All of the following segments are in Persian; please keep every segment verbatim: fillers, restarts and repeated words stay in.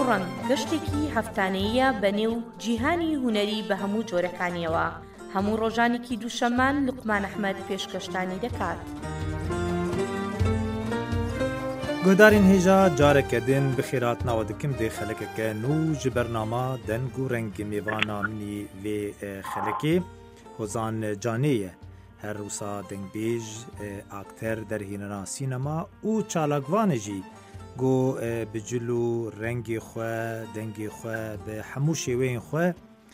ڕەنگ گەشتێکی هەفتانەیە بەنێو جیهانی هونەری بە هەموو جۆرەکانیەوە. هەموو ڕۆژانێکی دووشەممان لوقمان ئەحمەد پێشکەشتانی دەکات. گۆدارین هێژا جارێکە دێن بخێراتناوە دکم دێ خەلەکەکە و ji بەرنامە دەنگ و ڕەنگی mêvana minî vê xelekê Hozan Canê ye. Her wisa dengbêj, akter derhînena sînema û çalakvanê jî got bi cil û rengê xwe, dengê xwe bi hemû şêweyên xwe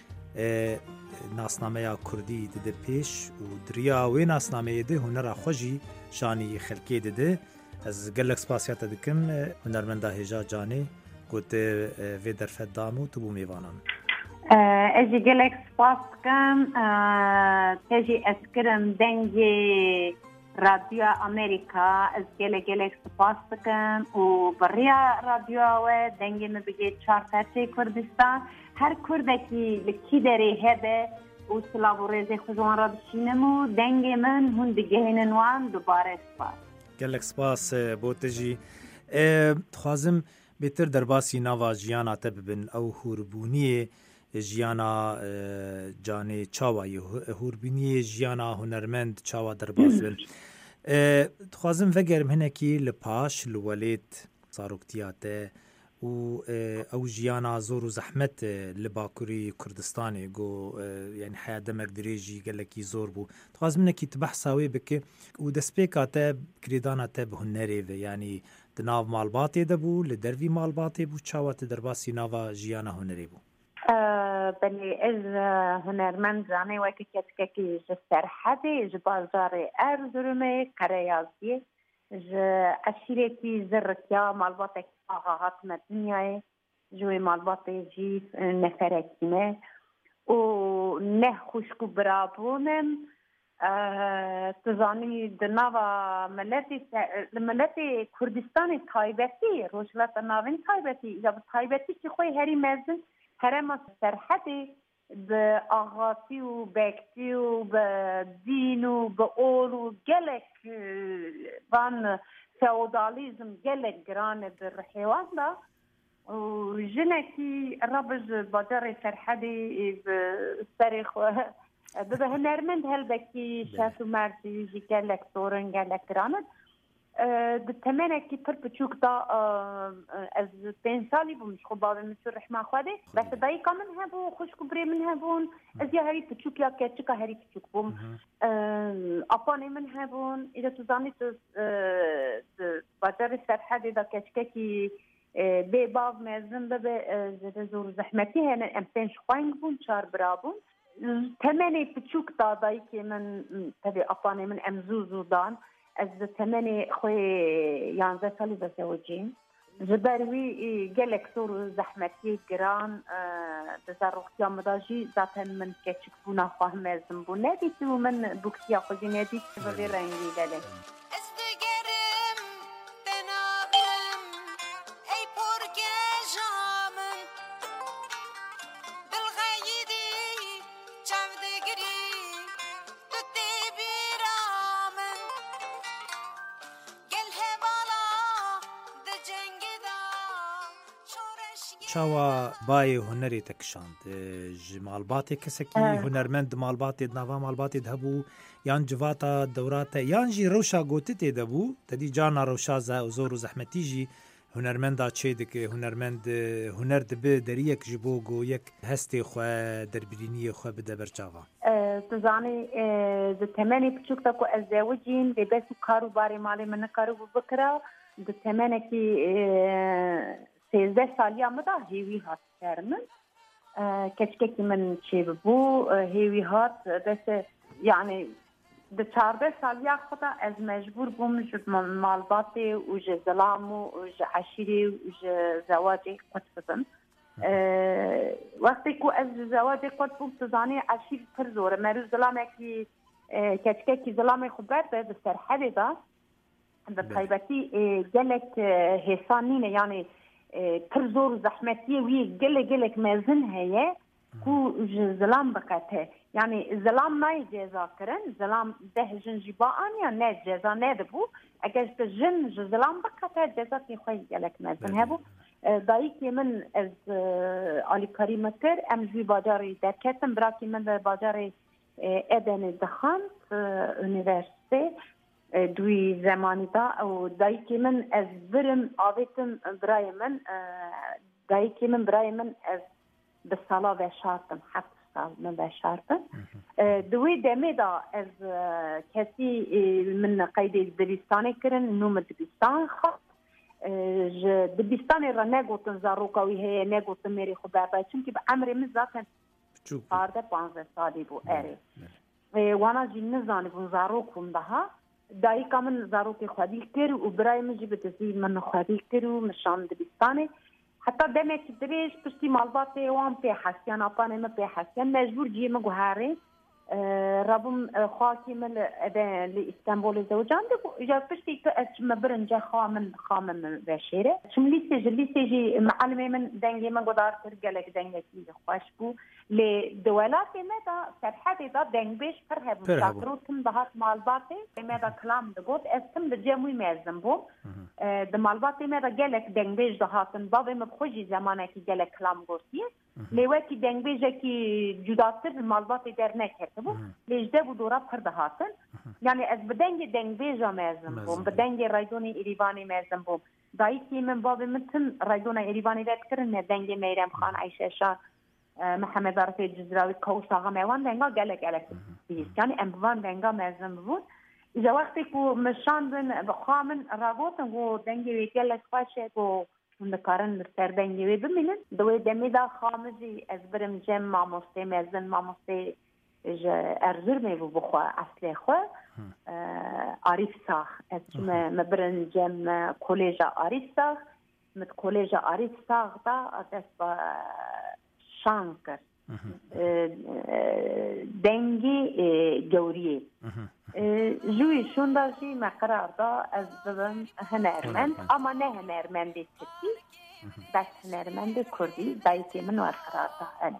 nasnameya Kurdî dide pêş û diriya wê nasnameyê de hunera xwe jî şanî xelkê dide. Ez gelek spasiya te dikim hunermenda Hêja Canê got vê derfet dam û tu bû mêvanan. Ez jî gelek spas dikim, te jî ez kirim dengê Radyoya Amerîka, ez gelek gelek spas dikim û biriya radyoya we dengê min bigê çar serçê Kurdistan. Her Kurdekî li kî derê hebe û silav û rêzê xwe ji wan re dişînim û dengê min hûn digihînin wan dubare spas. Gelek spas bo te jî. Dixwazim bêtir derbasî nava jiyana te bibin ew hûrbûniyê jiyana Canê çawa ye hûrbûniyê jiyana hunermend çawa derbas bin. Dixwazim vegerim hinekî li paş li welêt zaroktiya te û ew jiyana zor û zehmet li Bakurî Kurdistanê got yani heya demek dirêjî gelekî zor bû. Dixwazim hinekî tu behsa wê bike û destpêka te kirêdana te bi hunerê ve yanî di nav malbatê de bû li dervî malbatê bû çawa te derbasî nava jiyana hunerê bû. Belê ez hunermend Canê wekî kesekekî ji Serhedê ji bajarê Erzurumê Qereyaziyê ji eşîrekî zirrikiya malbatekî axa hatime dinyayê ji wê malbatê jî neferekî me û neh xwişk û birabûnim. Tu zanî di nava miletê li miletê Kurdistanê taybetî rojhilata navên taybetî ya bi taybetî jî xwe herî mezin herema Serhedê bi axatî û bektî û bi dîn û bi ol û gelek van feodalîzm gelek giran e bi rihêwan da û jinekî rabe ji bajarê Serhedê bi serê xwe bibe hunermend helbekî şef û merdî jî gelek zorin gelek giran e. Di temenekî pir biçûk da ez pênc salî bûm ji xwe bavê min çû rihma Xwedê belkî dayîka min hebû xwişk û birê min hebûn ez ya herî biçûk ya keçika herî biçûk bûm apanê min hebûn îro tu zanî tu bajarê Serhedê da keçikekî bê bav mezin bibe ji zor û zehmetî hene em pênc xweng bûn çar bira bûn temenê biçûk da dayîkê min tevê apanê min em zû zû dan ez di temenê xwe yanze salî vezewicîm ji ber wî gelek zor û zehmetiyê giran di zaroktiya me da jî zaten min keçik bûna xwe mezin bû nedîtî û min bûksiya xwe jî nedît bi vê rengî gelê. çawa bayê hunerê te kişand ji malbatê kesekî hunermend di malbatê di nava malbatê de hebû yan civata dewra te yan jî rewşa gotî tê de bû tedî cana rewşa zor û zehmetî jî hunermenda çê dike hunermend huner dibe deriyek ji bo got yek hestê xwe derbirîniyê xwe bide ber çavan. Tu zanî di temenê biçûk de ku ez zewicîm vê bes û kar û barê malê min nikaribû bikira di temenekî sêzdeh saliya me da hêvî hat ser min keçikekî min çêbibû hêvî hat bese yani di çardeh saliya xwe da ez mecbûr bûm ji malbatê û ji zilam û ji eşîrê û ji zewacê qut bibim. Wextê ku ez ji zewacê qut bûm tu zanî eşîr pir zor e merû zilamekî keçikekî zilamê xwe berbe di Serhedê da bi taybetî gelek hêsan nîne yani pir zor û zehmetiyê wî gelek gelek mezin heye ku ji zilam biqete yani zilam nayê ceza kirin zilam deh jin jî ba aniya ne ceza nedibû eger tu jin ji zilam biqete cezatê xwe gelek mezin hebû دایکی من از آلیکاری مکر ام جوی باجاری درکتم براکی من در باجاری ادن دخان اونیورسیته دوی زمانی دا و دایکی من از برم آویتم برای من دایکی من برای من از به سالا و شارتم هفت سال من و شارتم دوی دمی دا از کسی من قید دبیستانی کرن نوم دبیستان خواه دبیستانی را نگوتن زاروکاوی هی نگوتن میری خود برای چونکه به عمر من ذاتن چهارده پانزده سالی بو اری وانا جی نزانی بون زاروکم بها دایکا من زاروکی خودی کر و برای من جی بتزی من خودی کر و مشان دبیستانی حتی دمی که دریش پشتی مالبات وان پی حسیان اپانه ما پی حسیان مجبور جی مگو هاری ربم خواهی من لإستانبول زوجان دو إجا بشتي كأس مبرنجا خامن خامن بشيرة شم ليسي ليسي جي معلمي من دنجي من قدار ترجلك دنجي كي خوش بو لدولات ماذا سرحتي دا دنج بيش فرهب مستقروتم بهات مالباتي ماذا كلام دقوت اسم بجموي مازم بو د مالباتي ماذا جالك دنج بيش دهاتن بابي مبخوجي زمانه كي جالك كلام قرسيه لیوکی دنگ بیجه کی جداتر مالبات در نکرده بود لیجده بود دورا پرده هاتن یعنی از بدنگ دنگ بیجه میزم بوم بدنگ رایدون ایریوانی میزم بوم دایکی من بابی متن رایدون ایریوانی رد کرن دنگ میرم خان عیشه شا محمد عرفی جزراوی کوس آقا میوان دنگا گلک گلک بیست یعنی امبوان دنگا میزم بود ایجا وقتی که مشاندن بخوامن راگوتن و دنگی گلک باشه و نکارن سردنگی وی بمینن دوی دمی دا خامزی از برم جم ماموسته مزن ماموسته ارزور میبو بخوا اصلی خوا عارف ساخ از مبرن جم کلیجا عارف ساخ مت کلیجا عارف ساخ دا دست با شانکر دنگی گوریه جوی شونداشی مقرار دا از ببن هنرمند اما نه هنرمند ترکی بس هنرمند کردی دایتی من ور قرار دا انا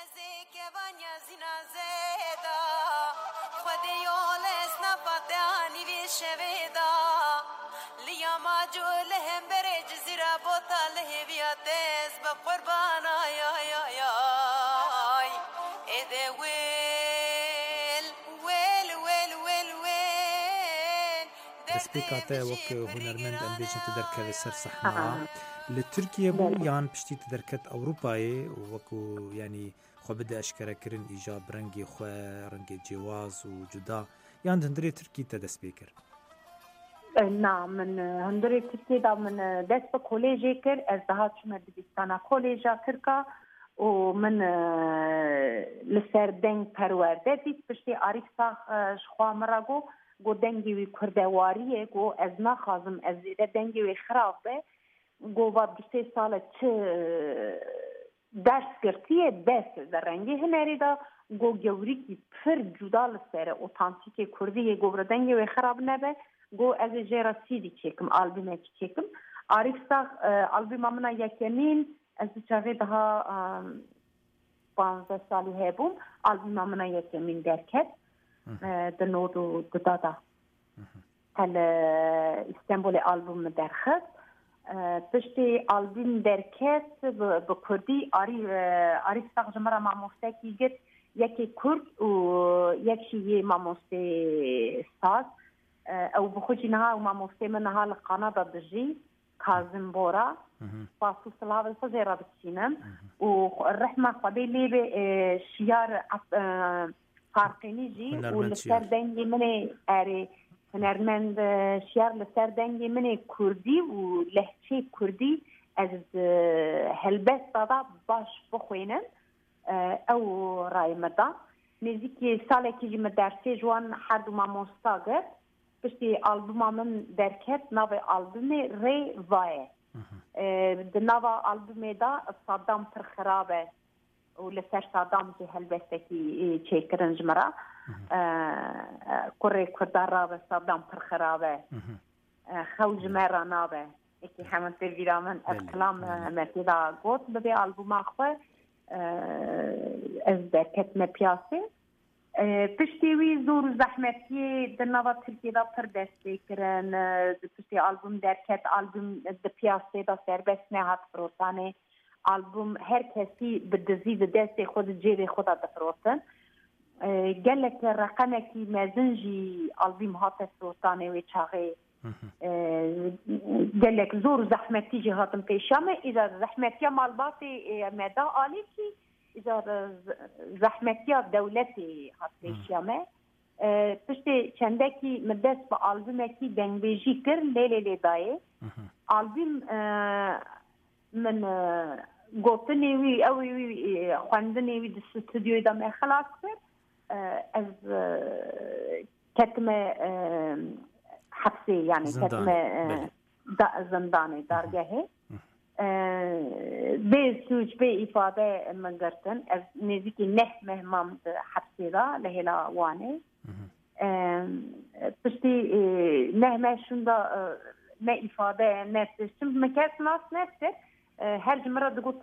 تسبيكاته وك هنرمند ام بيجي تدركه سر صحنا لتركيا بو يان بشتي تدركت اوروباي وكو يعني خو بدا اشكره كرن ايجاب رنگي خو رنگي جواز وجدا يان هندري تركي تدسبيكر نعم من هندري تركي دا من دست كوليجي كر از دهات شما دبستانا كوليجا كركا ومن لسر دنگ پرورده دید بشتی عارف ساخ شخوا مراغو گو دنگی وی کردواریه گو از نخوازم از زیده دنگی وی خرابه گو با دو سه سال چه درس کرتیه دست در رنگی هنری دا گو گوری کی پر جدا لسره اوتانتیک کردیه گو برا دنگی وی خراب نبه گو از جیرا سیدی چکم آلبومه چکم عارف ساخ آلبوم منا یکمین از چاقی daha پانزده سالی هبوم آلبوم منا یکمین درکت دنودو دادا هل استانبول آلبوم درخت پشتی آلبوم درکت به کردی آری آری ساق جمرا ماموسته کی گت یکی کرد و یکی ماموسته ساز او بخوجی نها و ماموسته من نها لقنادا دجی کازم بورا فاسو سلاوی فزیرا بسینم و الرحمه خدی لی به شیار فارقینی جی و لسر دنگی منی اری هنرمند شیار لسر دنگی منی کردی و لهچه کردی از هلبست دادا باش بخوینم او رای مدا نزدیکی سالی که جی مدرسه جوان هر دو ماموستا گرد پشتی آلبوم من درکت ناو آلبوم ری وایه د ناو آلبوم دا صدام پر خرابه و لسر صدام جی هلبسته کی چیکرن جمرا کره کردار را صدام پر خرابه خوج مرا نابه اکی همون تر ویرامن اکلام مرتیدا گوت ببی آلبوم آخوه از درکت مپیاسه پشتی وی زور زحمتی در نوا ترکیه دا پر دستی کرن پشتی آلبوم درکت آلبوم د پیاسه دا سربست نهات فروتانه آلبوم هر کسی به دزید دستی خود جیب خود دا فروتن گلک رقمکی مزنجی آلبوم هات فروتانه و چاقه گلک زور زحمتی جی هاتم پیشامه ایزا زحمتی مالباتی مدا آلی کی إذا زحمتيات دولتي هاتيشيامه پشتی چندکی مدرس با آلبومکی دنبیجی کر لیلی لیدایه آلبوم من گوتنی وی اوی وی خواندنی وی دست استودیوی دا من خلاص کرد از کتم حبسی یعنی کتم زندانی دارگاهی به سوچ به ifade من گرتن از نزدیکی نه مهمان حبسی را لهلا وانه پشتی نه مهشون دا نه ifade نفسه چون مکس ناس نفسه هر جمره دقوت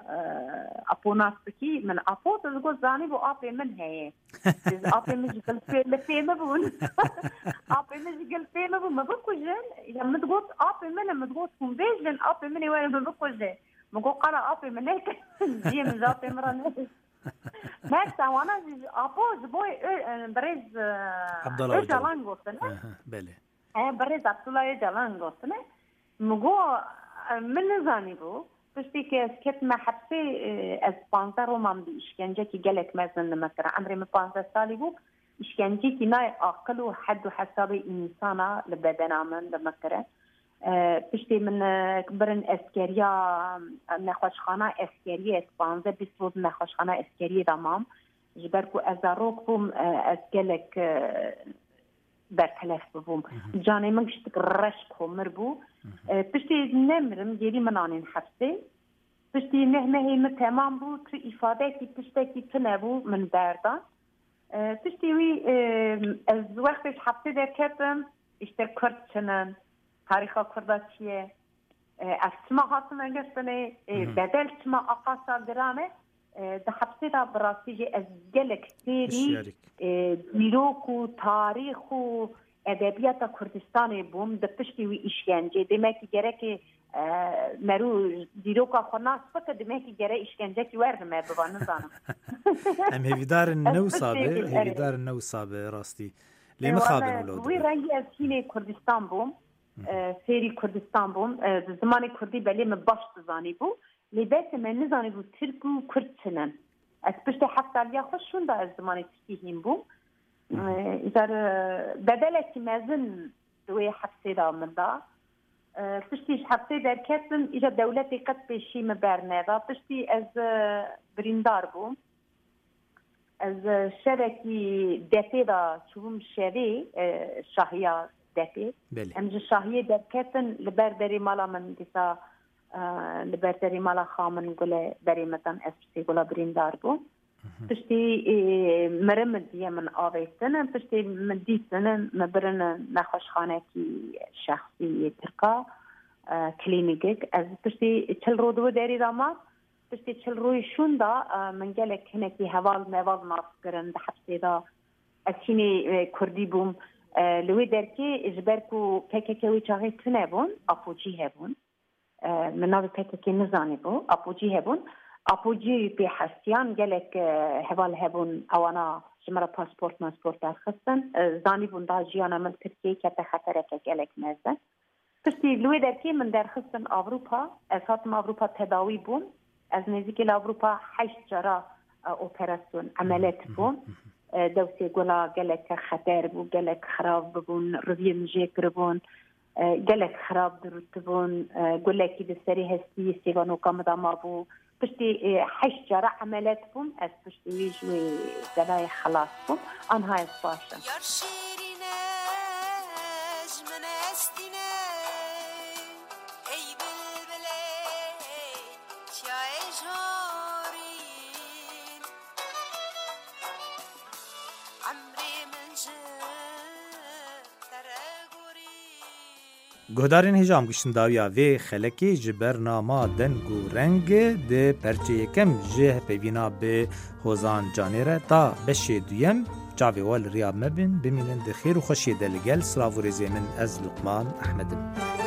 اپو ناس بکی من اپو دقوت زانی بو آپی من هیه آپی من جگل فیلم بون آپی من جگل فیلم بون مبکو جن لما دقوت آپی من لما دقوت هم بیجن آپی منی وين مبکو جن مقو قرا آپی من هيك جي من آپی مرانه نفس وانا اپو زبوی بريز عبدالله جلان گفتنه بله بريز عبدالله جلان گفتنه مقو من نزانی بو پشتی که از کتم حبسی از پانزده رومان دی اشکنجه که گلک مزن نمکره عمری من پانزده سالی بو اشکنجه که نای عقل و حد و حساب انسانا لبدنا من نمکره پشتی من برن اسکریا نخوشخانه اسکریه پانزده بیست روز نخوشخانه اسکریه دامام جبرکو از روک بوم از گلک برطلف ببوم جاني من كشتك رشك مربو پشتی نمرم گیری منانین حبسه پشتی نه هی تمام بو تو ifade کی پشتی کی تنبو من بردان پشتی وی از وقتش حبسه در کردم اشتر کرد چنن تاریخ کرداتیه از چما حاصل نگشتنه بدل چما آقا درامه ده حبسه دا براستی از گلک سیری دیروک و تاریخ و ادبیات کردستان بوم ده پشتی وی اشکنجه دمکی گره که مرو دیروکا خوناس فکر دمکی گره اشکنجه که ورد ما ببانه زانم ام هیویدار نو سابه هیویدار نو سابه راستی لیمه خوابه نولو وی رنگی از هینه کردستان بوم سیری کردستان بوم زمان کردی بلی من باش تزانی بو لیبت من نزانی بو ترکو کرد چنن از پشت حفتالیا خوششون دا از زمان ترکیهیم بوم إذا بدلت مازن دوي حبسي دا من دا پشتیش حبسي در کتن إذا دولتي قد بشي مبرنه دا پشتی از بریندار بوم از شبكي دفي دا چوبم شوي شاهية دفي امج شاهية در کتن لبر داري مالا من ديسا لبر داري مالا خامن قوله داري مدن اسپسی قوله بریندار بوم پشتی مرم دیه من آویستنم پشتی من دیستنم مبرن نخوشخانه کی شخصی ترکا کلینیک از پشتی چل رو دو داری داما پشتی چل روی شون دا من گلک هنکی حوال موال ناف کرن ده حبسی دا از چینی کردی بوم لوی درکی اجبرکو پککوی چاقی تونه بون اپوجی هبون من ناوی پککی نزانی بون اپوجی هبون اپوجی به حسیان گلک حوال هبون اوانا جمره پاسپورت ماسپورت درخستن زانی بون دا جیانا من ترکیه که تخطره که گلک مزن پشتی لوی درکی من درخستن اوروپا از هاتم اوروپا تداوی بون از نزدیک الاوروپا هشت جرا اپراسیون عملیات بون دوسی گلا گلک خطر بون گلک خراب بون روی مجیکر بون گلک خراب درست بون گلکی بسری هستی سیگانو کامداما بون پشتی هشت جرا عملیات بون از پشتی ویجوی گلای خلاص بون آنها از باشن گهدارین هجام گشتن داویا وی خلکی جبر ناما دنگ و رنگ ده پرچه یکم جه پیوینا به حوزان جانیره تا بشه دویم çavê we li riya me bin bimînin di xêr û xweşiyê de li gel Slav û rêzê min ez Luqman Ehmedim.